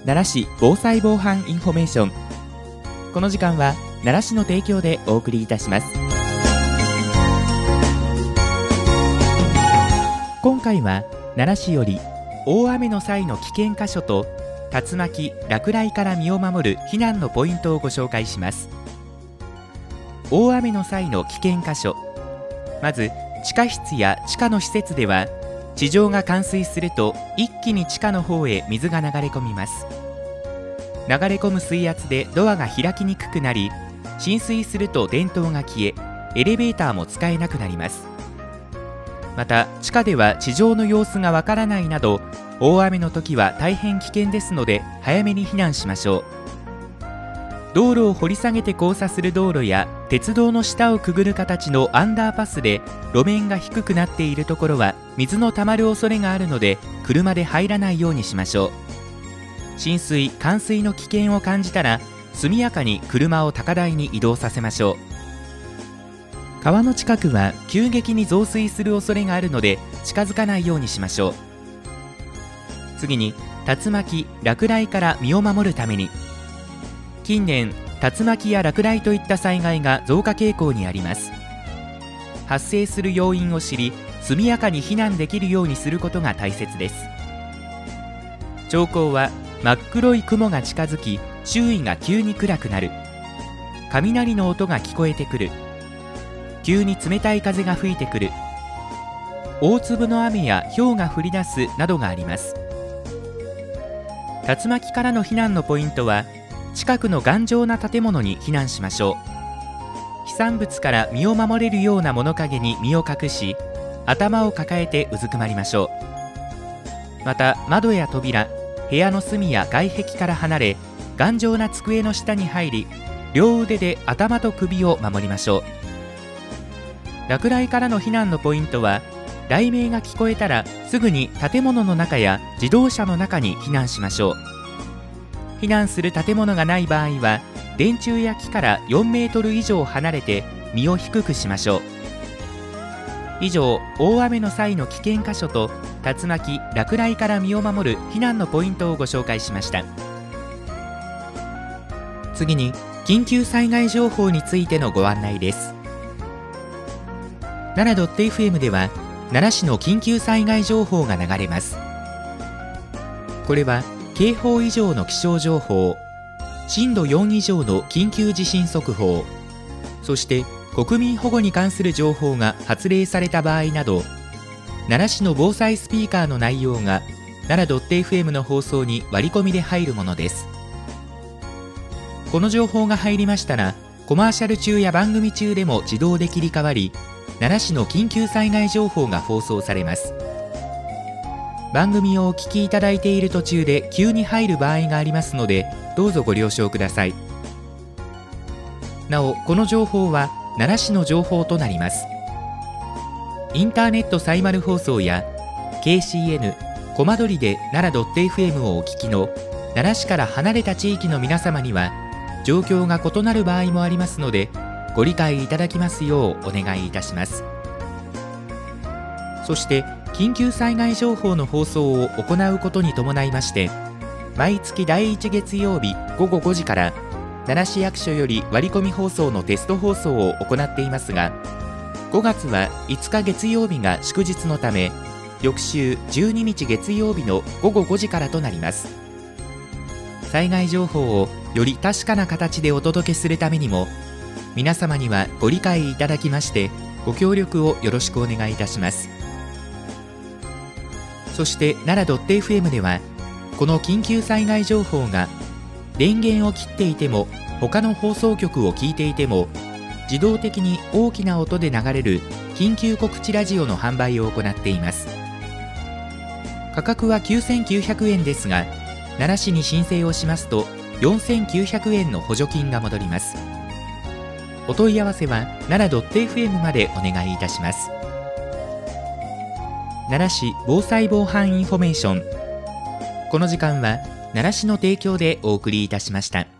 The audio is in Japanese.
奈良市防災防犯インフォメーション。この時間は奈良市の提供でお送りいたします。今回は奈良市より大雨の際の危険箇所と竜巻・落雷から身を守る避難のポイントをご紹介します。大雨の際の危険箇所。まず地下室や地下の施設では地上が冠水すると一気に地下の方へ水が流れ込みます。流れ込む水圧でドアが開きにくくなり、浸水すると電灯が消え、エレベーターも使えなくなります。また地下では地上の様子がわからないなど、大雨の時は大変危険ですので早めに避難しましょう。道路を掘り下げて交差する道路や鉄道の下をくぐる形のアンダーパスで路面が低くなっているところは水のたまる恐れがあるので、車で入らないようにしましょう。浸水・冠水の危険を感じたら速やかに車を高台に移動させましょう。川の近くは急激に増水する恐れがあるので近づかないようにしましょう。次に竜巻・落雷から身を守るために。近年竜巻や落雷といった災害が増加傾向にあります。発生する要因を知り、速やかに避難できるようにすることが大切です。兆候は真っ黒い雲が近づき、周囲が急に暗くなる、雷の音が聞こえてくる、急に冷たい風が吹いてくる、大粒の雨や雹が降り出すなどがあります。竜巻からの避難のポイントは、近くの頑丈な建物に避難しましょう。飛散物から身を守れるような物陰に身を隠し、頭を抱えてうずくまりましょう。また窓や扉、部屋の隅や外壁から離れ、頑丈な机の下に入り、両腕で頭と首を守りましょう。落雷からの避難のポイントは、雷鳴が聞こえたらすぐに建物の中や自動車の中に避難しましょう。避難する建物がない場合は、電柱や木から4メートル以上離れて身を低くしましょう。以上、大雨の際の危険箇所と竜巻・落雷から身を守る避難のポイントをご紹介しました。次に緊急災害情報についてのご案内です。奈良 .fm では奈良市の緊急災害情報が流れます。これは警報以上の気象情報、震度4以上の緊急地震速報、そして国民保護に関する情報が発令された場合など、奈良市の防災スピーカーの内容が奈良 .fm の放送に割り込みで入るものです。この情報が入りましたら、コマーシャル中や番組中でも自動で切り替わり、奈良市の緊急災害情報が放送されます。番組をお聞きいただいている途中で急に入る場合がありますので、どうぞご了承ください。なお、この情報は奈良市の情報となります。インターネットサイマル放送や KCN、コマドリで奈良 .fm をお聞きの奈良市から離れた地域の皆様には、状況が異なる場合もありますので、ご理解いただきますようお願いいたします。そして緊急災害情報の放送を行うことに伴いまして、毎月第1月曜日午後5時から奈良市役所より割り込み放送のテスト放送を行っていますが、5月は5日月曜日が祝日のため、翌週12日月曜日の午後5時からとなります。災害情報をより確かな形でお届けするためにも、皆様にはご理解いただきましてご協力をよろしくお願いいたします。そして奈良 .fm では、この緊急災害情報が電源を切っていても他の放送局を聞いていても自動的に大きな音で流れる緊急告知ラジオの販売を行っています。価格は9900円ですが、奈良市に申請をしますと4900円の補助金が戻ります。お問い合わせは奈良 .fm までお願いいたします。奈良市防災防犯インフォメーション。この時間は奈良市の提供でお送りいたしました。